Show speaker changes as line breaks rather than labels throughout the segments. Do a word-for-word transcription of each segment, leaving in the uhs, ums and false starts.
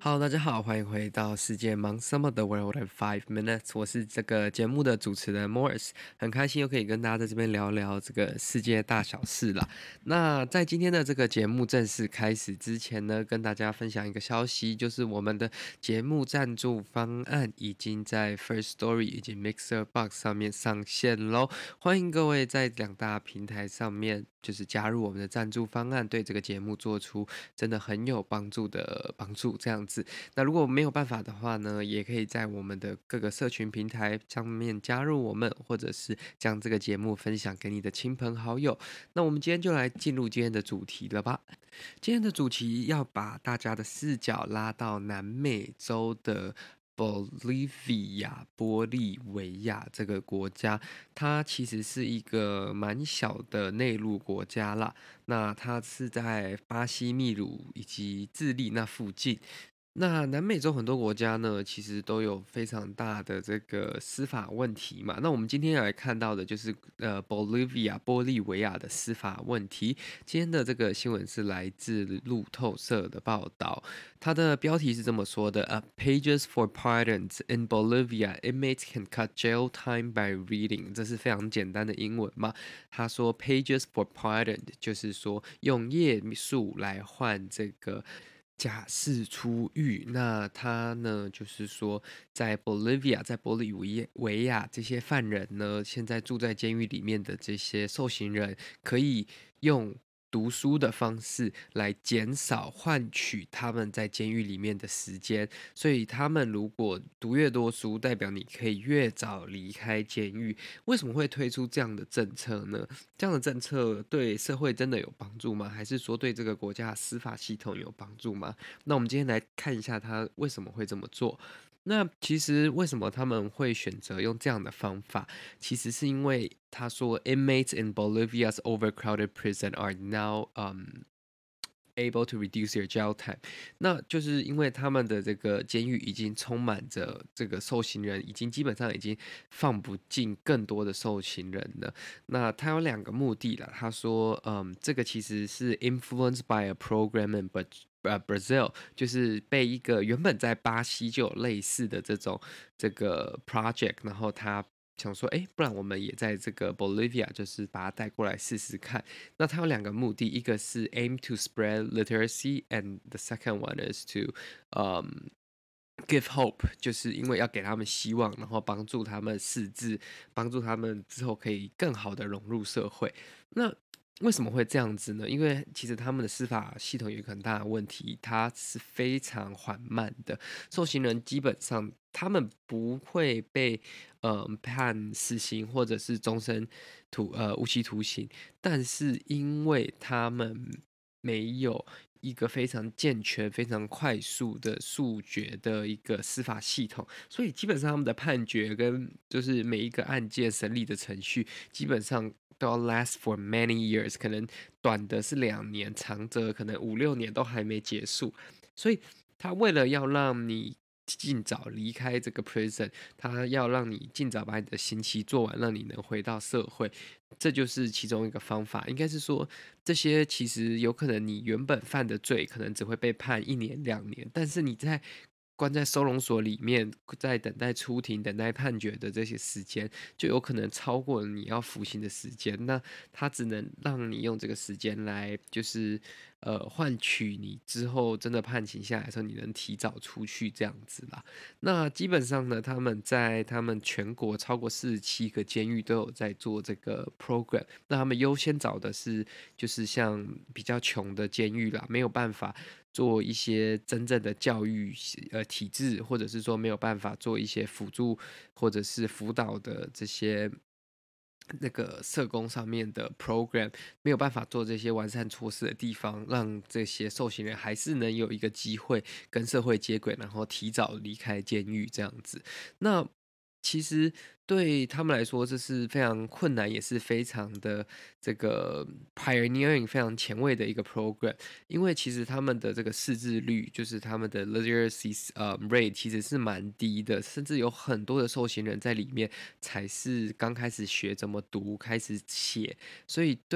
Hello，大家好，欢迎回到世界忙什么的 World in Five Minutes，我是这个节目的主持人 Morris，很开心又可以跟大家在这边聊聊这个世界大小事啦。那在今天的这个节目正式开始之前呢，跟大家分享一个消息，就是我们的节目赞助方案已经在 First Story 以及 Mixer Box 上面上线咯，欢迎各位在两大平台上面就是加入我们的赞助方案，对这个节目做出真的很有帮助的帮助这样子。那如果没有办法的话呢，也可以在我们的各个社群平台上面加入我们，或者是将这个节目分享给你的亲朋好友。那我们今天就来进入今天的主题了吧。今天的主题要把大家的视角拉到南美洲的Bolivia 玻利维亚这个国家，它其实是一个蛮小的内陆国家啦。那它是在巴西、秘鲁以及智利那附近。那南美洲很多国家呢，其实都有非常大的这个司法问题嘛。那我们今天要来看到的就是呃，Bolivia 玻利维亚的司法问题。今天的这个新闻是来自路透社的报道，它的标题是这么说的：呃，Pages for pardons in Bolivia, inmates can cut jail time by reading。这是非常简单的英文嘛。他说 Pages for pardon 就是说用页数来换这个假释出狱。那他呢，就是说在 Bolivia 在玻利维亚这些犯人呢，现在住在监狱里面的这些受刑人，可以用读书的方式来减少换取他们在监狱里面的时间。所以他们如果读越多书，代表你可以越早离开监狱。为什么会推出这样的政策呢？这样的政策对社会真的有帮助吗？还是说对这个国家的司法系统有帮助吗？那我们今天来看一下他为什么会这么做。那其实为什么他们会选择用这样的方法？其实是因为他说 inmates in Bolivia's overcrowded prison are now um able to reduce their jail time。 那就是因为他们的这个监狱已经充满着这个受刑人，已经基本上已经放不进更多的受刑人了。那他有两个目的啦，他说嗯，这个其实是 influenced by a program in but 呃，Brazil 就是被一个原本在巴西就有类似的这种这个 project，然后他想说，哎，不然我们也在这个 Bolivia，就是把它带过来试试看。那它有两个目的，一个是 aim to spread literacy，and the second one is to um give hope，就是因为要给他们希望，然后帮助他们识字，帮助他们之后可以更好的融入社会。那为什么会这样子呢？因为其实他们的司法系统有一个很大的问题，它是非常缓慢的。受刑人基本上他们不会被呃判死刑或者是终身徒呃无期徒刑，但是因为他们没有一个非常健全、非常快速的速决的一个司法系统，所以基本上他们的判决跟就是每一个案件审理的程序，基本上都要 last for many years，可能短的是两年，长则可能五六年都还没结束。所以他为了要让你尽早离开这个 prison，他要让你尽早把你的刑期做完，让你能回到社会，这就是其中一个方法。应该是说，这些其实有可能你原本犯的罪，可能只会被判一年两年，但是你在关在收容所里面，在等待出庭、等待判决的这些时间，就有可能超过你要服刑的时间。那他只能让你用这个时间来，就是呃换取你之后真的判刑下来的时候，你能提早出去这样子啦。那基本上呢，他们在他们全国超过四十七个监狱都有在做这个 program。那他们优先找的是就是像比较穷的监狱啦，没有办法做一些真正的教育呃体制，或者是说没有办法做一些辅助或者是辅导的这些那个社工上面的 program，没有办法做这些完善措施的地方，让这些受刑人还是能有一个机会跟社会接轨，然后提早离开监狱这样子。那其实对他们来说，这是非常困难，也是非常的这个 pioneering 非常前卫的一个 program。因为其实他们的这个识字率，就是他们的 literacy 呃 rate 其实是蛮低的，甚至有很多的受刑人在里面才是刚开始学怎么读，开始写，所以对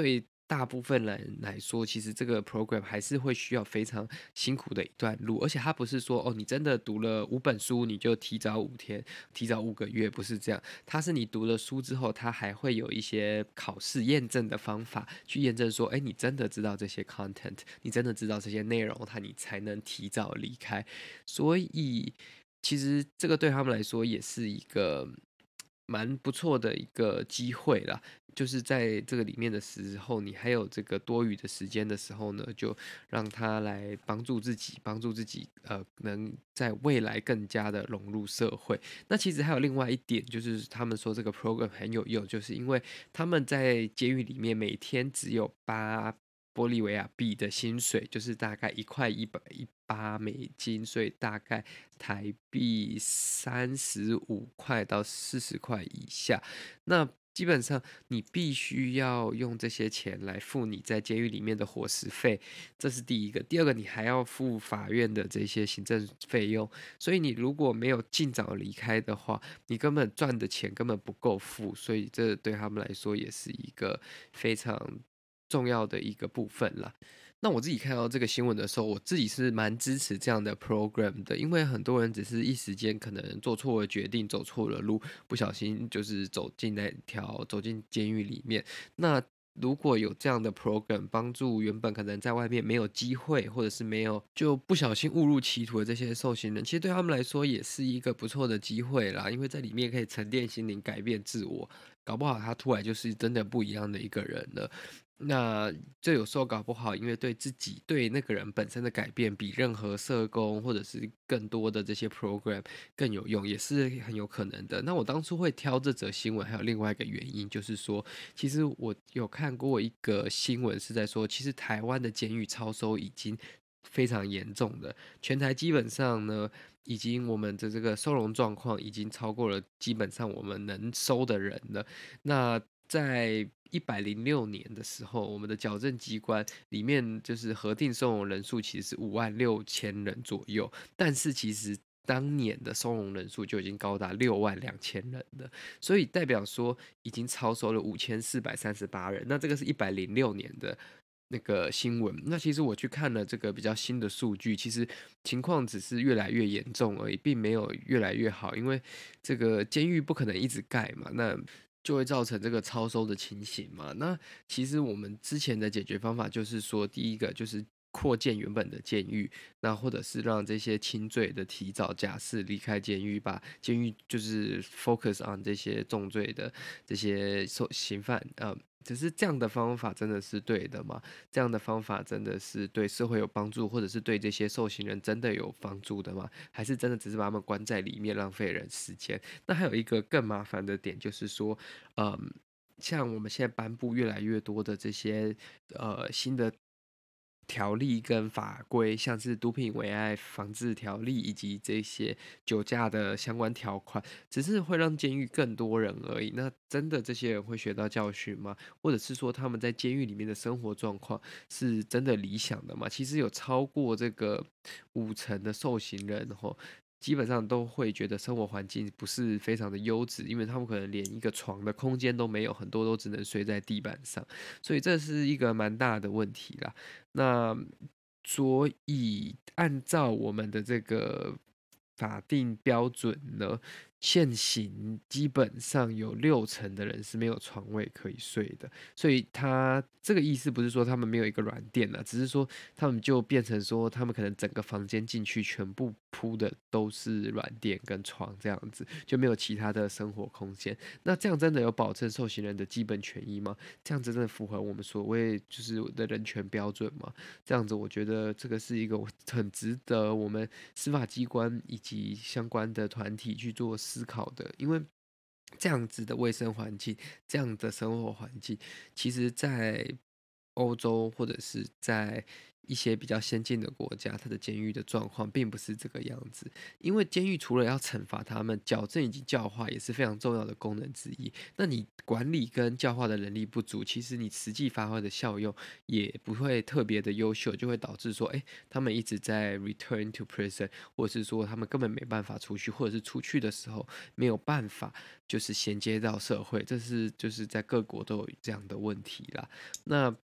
大部分人来说，其实这个 program 还是会需要非常辛苦的一段路，而且它不是说哦，你真的读了五本书，你就提早五天、提早五个月，不是这样。它是你读了书之后，它还会有一些考试验证的方法，去验证说，哎，你真的知道这些 content，你真的知道这些内容，它你才能提早离开。所以，其实这个对他们来说也是一个蛮不错的一个机会啦。就是在这个里面的时候，你还有这个多余的时间的时候呢，就让他来帮助自己，帮助自己，呃，能在未来更加的融入社会。那其实还有另外一点，就是他们说这个 program 很有用，就是因为他们在监狱里面每天只有八玻利维亚币的薪水，就是大概一块一百一八美金，所以大概台币三十五块到四十块以下。那基本上你必须要用这些钱来付你在监狱里面的伙食费，这是第一个。第二个，你还要付法院的这些行政费用，所以你如果没有尽早离开的话，你根本赚的钱根本不够付，所以这对他们来说也是一个非常重要的一个部分啦。那我自己看到这个新闻的时候，我自己是蛮支持这样的 program 的，因为很多人只是一时间可能做错了决定，走错了路，不小心就是走进那条走进监狱里面。那如果有这样的 program 帮助原本可能在外面没有机会，或者是没有就不小心误入歧途的这些受刑人，其实对他们来说也是一个不错的机会啦，因为在里面可以沉淀心灵，改变自我，搞不好他突然就是真的不一样的一个人了。那这有时候搞不好，因为对自己对那个人本身的改变，比任何社工或者是更多的这些 program 更有用，也是很有可能的。那我当初会挑这则新闻，还有另外一个原因，就是说，其实我有看过一个新闻，是在说，其实台湾的监狱超收已经非常严重的，全台基本上呢，已经我们的这个收容状况已经超过了基本上我们能收的人了。那在一百零六年的时候，我们的矫正机关里面就是核定收容人数其实是五万六千人左右，但是其实当年的收容人数就已经高达六万两千人了，所以代表说已经超收了五千四百三十八人。那这个是一百零六年的那个新闻。那其实我去看了这个比较新的数据，其实情况只是越来越严重而已，并没有越来越好，因为这个监狱不可能一直盖嘛，那就会造成这个超收的情形嘛。那其实我们之前的解决方法就是说，第一个就是扩建原本的监狱，那或者是让这些轻罪的提早假释离开监狱，把监狱就是 focus on 这些重罪的这些受刑犯，呃，只是这样的方法真的是对的吗？这样的方法真的是对社会有帮助，或者是对这些受刑人真的有帮助的吗？还是真的只是把他们关在里面浪费人时间？那还有一个更麻烦的点就是说，嗯，像我们现在颁布越来越多的这些呃新的条例跟法规，像是毒品危害防治条例以及这些酒驾的相关条款，只是会让监狱更多人而已。那真的这些人会学到教训吗？或者是说他们在监狱里面的生活状况是真的理想的吗？其实有超过这个五成的受刑人吼，基本上都会觉得生活环境不是非常的优质，因为他们可能连一个床的空间都没有，很多都只能睡在地板上，所以这是一个蛮大的问题啦。那所以按照我们的这个法定标准呢，现行基本上有六成的人是没有床位可以睡的，所以他这个意思不是说他们没有一个软垫啊，只是说他们就变成说他们可能整个房间进去全部铺的都是软垫跟床这样子，就没有其他的生活空间。那这样真的有保证受刑人的基本权益吗？这样子真的符合我们所谓就是的人权标准吗？这样子，我觉得这个是一个很值得我们司法机关以及相关的团体去做思考的，因为这样子的卫生环境，这样的生活环境，其实在欧洲或者是在一些比较先进的国家，它的监狱的状况并不是这个样子。因为监狱除了要惩罚他们，矫正以及教化也是非常重要的功能之一。那你管理跟教化的能力不足，其实你实际发挥的效用也不会特别的优秀，就会导致说，哎，他们一直在 return to prison，或者是说他们根本没办法出去，或者是出去的时候没有办法就是衔接到社会，这是就是在各国都有这样的问题啦。那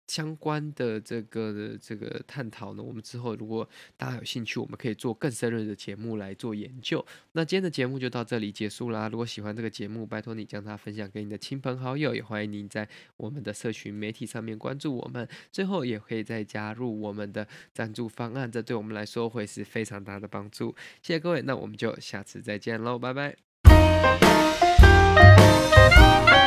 相关的这个这个探讨呢，我们之后如果大家有兴趣，我们可以做更深入的节目来做研究。那今天的节目就到这里结束啦。如果喜欢这个节目，拜托你将它分享给你的亲朋好友，也欢迎您在我们的社群媒体上面关注我们。最后也可以再加入我们的赞助方案，这对我们来说会是非常大的帮助。谢谢各位，那我们就下次再见喽，拜拜。